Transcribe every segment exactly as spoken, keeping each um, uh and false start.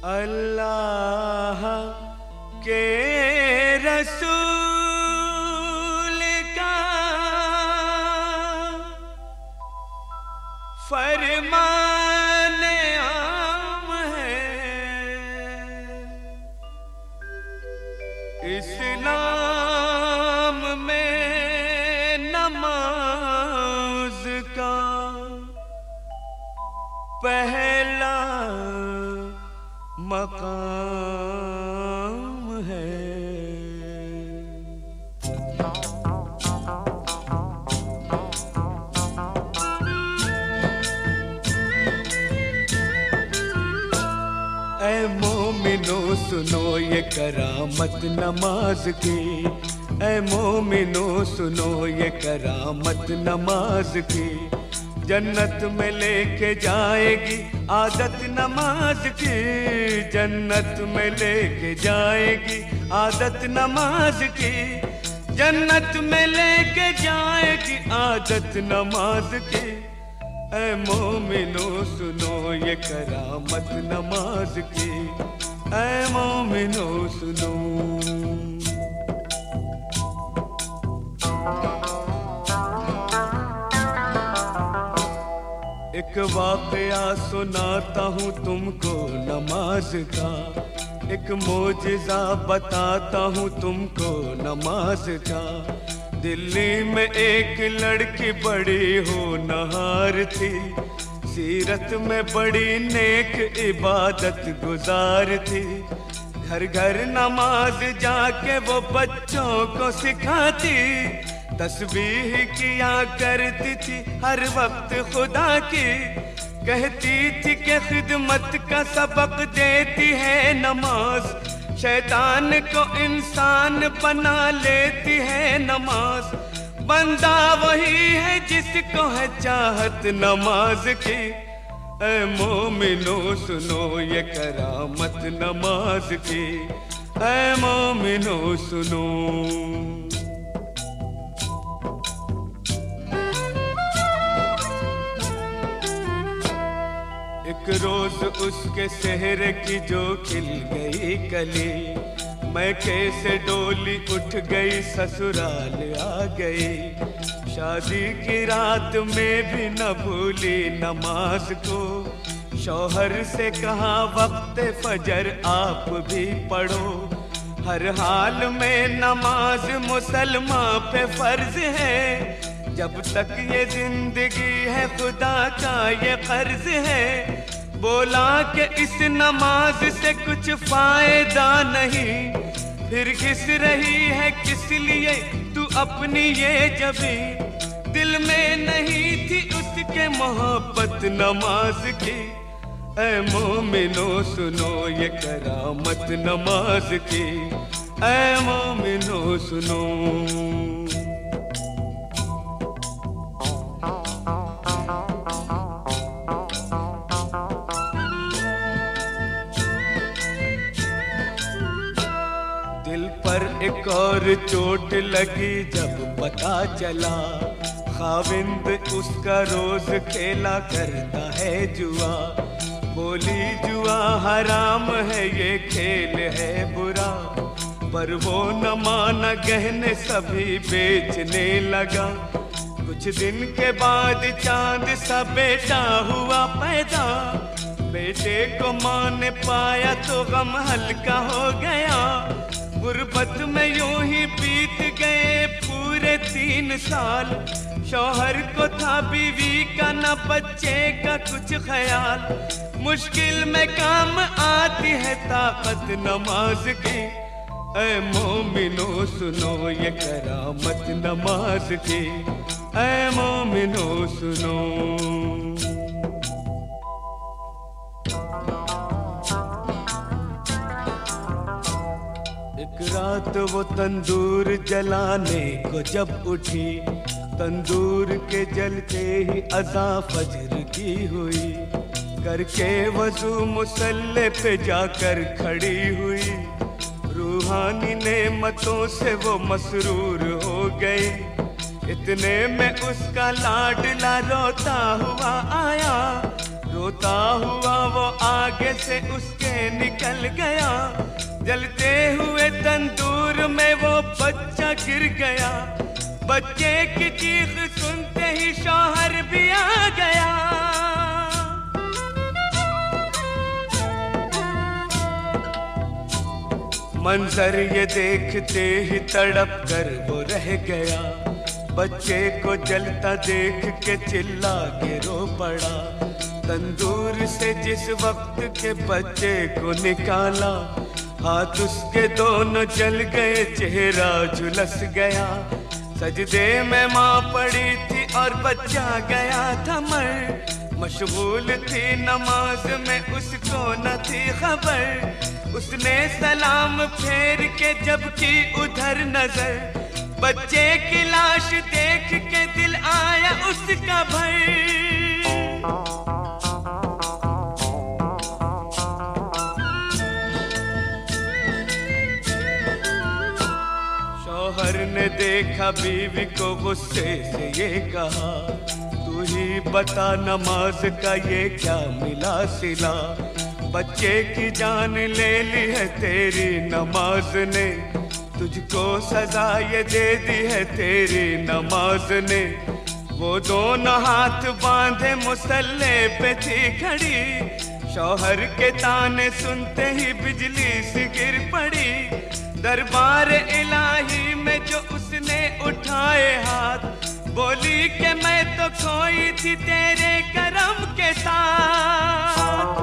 अल्लाह के रसूल का फरमान आम है, इस्लाम में नमाज का पहला मकाम है। ऐ मोमिनो सुनो ये करामत नमाज की, ऐ मोमिनो सुनो ये करामत नमाज की। जन्नत में लेके जाएगी आदत नमाज की, जन्नत में लेके जाएगी आदत नमाज की, जन्नत में लेके जाएगी आदत नमाज की। ऐ मोमिनो सुनो ये करामत नमाज की, ऐ मोमिनो सुनो। एक वाक़या सुनाता हूँ तुमको नमाज का, एक मोजिज़ा बताता हूँ तुमको नमाज का। दिल्ली में एक लड़की बड़ी होनहार थी, सीरत में बड़ी नेक इबादत गुजार थी। घर घर नमाज जाके वो बच्चों को सिखाती, तस्बीह किया करती थी हर वक्त खुदा की। कहती थी कि खिदमत का सबक देती है नमाज, शैतान को इंसान बना लेती है नमाज। बंदा वही है जिसको है चाहत नमाज की। ऐ मोमिनो सुनो ये करामत नमाज की, ऐ मोमिनो सुनो। एक रोज उसके सेहरे की जो खिल गई कली, मैं कैसे डोली उठ गई ससुराल आ गई। शादी की रात में भी न भूली नमाज को, शौहर से कहा वक्त फजर आप भी पढ़ो। हर हाल में नमाज मुसलमान पे फर्ज है, जब तक ये जिंदगी है खुदा का ये कर्ज है। बोला कि इस नमाज से कुछ फायदा नहीं, फिर घिस रही है किस लिए तू अपनी ये जबी। दिल में नहीं थी उसके मोहब्बत नमाज की। ऐ मोमिनो सुनो ये करामत नमाज की, ऐ मोमिनो सुनो। एक और चोट लगी जब पता चला, खाविंद उसका रोज खेला करता है जुआ। बोली जुआ हराम है ये खेल है बुरा, पर वो न माना गहने सभी बेचने लगा। कुछ दिन के बाद चांद सा बेटा हुआ पैदा, बेटे को मां ने पाया तो गम हल्का हो गया। गुर्बत में यूं ही बीत गए पूरे तीन साल, शौहर को था बीवी का न बच्चे का कुछ ख्याल। मुश्किल में काम आती है ताकत नमाज की। ऐ मोमिनो सुनो ये करामत नमाज की, ऐ मोमिनो सुनो। एक रात वो तंदूर जलाने को जब उठी, तंदूर के जलते ही अज़ा फजर की हुई। करके वज़ू मुसल्ले पे जाकर खड़ी हुई, रूहानी नेमतों से वो मसरूर हो गई। इतने में उसका लाडला रोता हुआ आया, सोता हुआ वो आगे से उसके निकल गया, जलते हुए तंदूर में वो बच्चा गिर गया। बच्चे की चीख सुनते ही शौहर भी आ गया। मंजर ये देखते ही तड़प कर वो रह गया। बच्चे को जलता देख के चिल्ला के रो पड़ा। तंदूर से जिस वक्त के बच्चे को निकाला, हाथ उसके दोनों जल गए, चेहरा झुलस गया। सजदे में माँ पड़ी थी और बच्चा गया था मर। मशगूल थी नमाज में, उसको न थी खबर। उसने सलाम फेर के जब की उधर नजर, बच्चे की लाश देख के दिल आया उसका भर। शौहर ने देखा बीवी को, गुस्से से ये कहा, तू ही बता नमाज का ये क्या मिला सिला। बच्चे की जान ले ली है तेरी नमाज ने, तुझको सजा ये दे दी है तेरी नमाज ने। वो दोनों हाथ बांधे मुसल्ले पे थी खड़ी। शौहर के ताने सुनते ही बिजली सी गिर पड़ी। दरबार इलाही में जो उसने उठाए हाथ, बोली कि मैं तो खोई थी तेरे करम के साथ।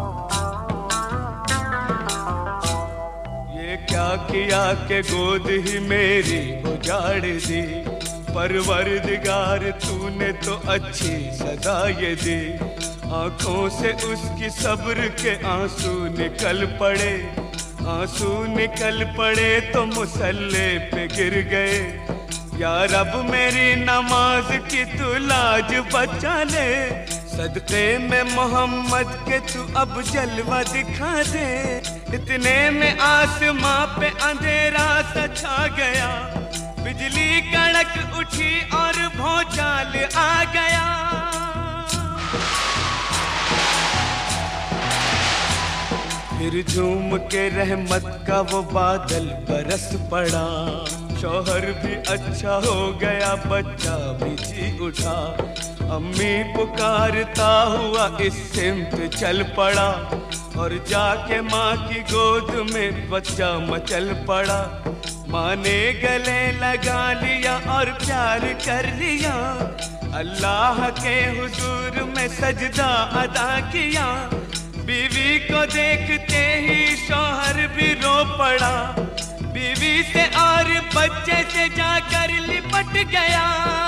ये क्या किया कि गोद ही मेरी उजाड़ दी। परवरदिगार तूने तो अच्छी सजा ये दी। आंखों से उसकी सब्र के आंसू निकल पड़े। आंसू निकल पड़े तो मुसल्ले पे गिर गए। या रब मेरी नमाज की तू लाज बचा ले। सदक़े में मोहम्मद के तू अब जलवा दिखा दे। इतने में आसमां पे अंधेरा सा छा गया। बिजली कड़क उठी और भौचाल आ गया। फिर झूम के रहमत का वो बादल बरस पड़ा। शौहर भी अच्छा हो गया, बच्चा भी जी उठा। अम्मी पुकारता हुआ इस सिमत चल पड़ा, और जाके माँ की गोद में बच्चा मचल पड़ा। माँ ने गले लगा लिया और प्यार कर लिया। अल्लाह के हुजूर में सजदा अदा किया। बीवी को देखते ही शौहर भी रो पड़ा। बीवी से और बच्चे से जाकर लिपट गया।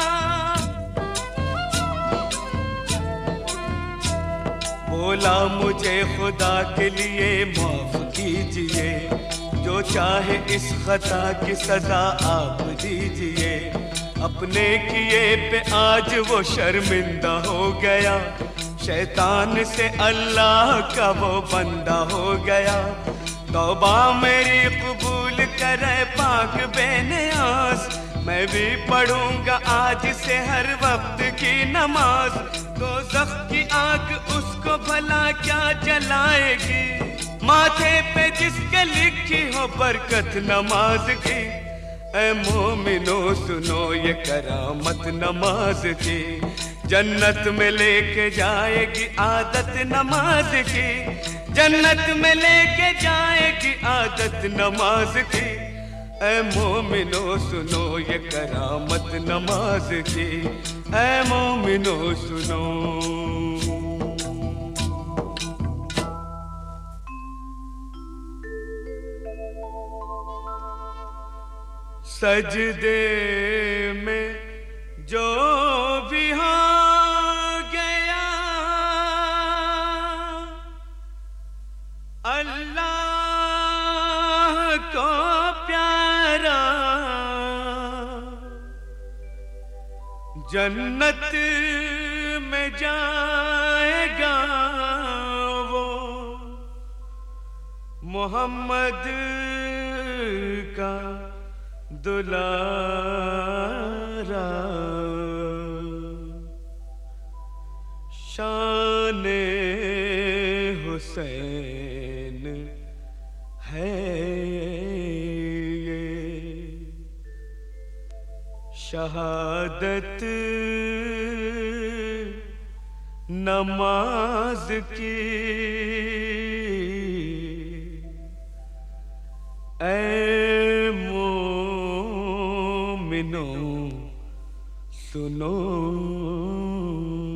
बोला मुझे खुदा के लिए माफ कीजिए, जो चाहे इस खता की सजा आप दीजिए। अपने किए पे आज वो शर्मिंदा हो गया। शैतान से अल्लाह का वो बंदा हो गया। तौबा मेरी कबूल करे पाक बेनियाज। मैं भी पढ़ूंगा आज से हर वक्त की नमाज। दोज़ख की आग उसको भला क्या जलाएगी, माथे पे जिसके लिखी हो बरकत नमाज की। ऐ मोमिनो सुनो ये करामत नमाज की। जन्नत में लेके जाएगी आदत नमाज की। जन्नत में लेके जाएगी आदत नमाज की। ऐ मोमिनो सुनो ये करामत नमाज की। ऐ मोमिनो सुनो। सजदे में जो भी हो गया, अल्लाह को प्यारा, जन्नत में जाएगा वो। मोहम्मद का दुलारा, शान हुसैन है ये। शहादत नमाज की ऐ मोमिनो सुनो।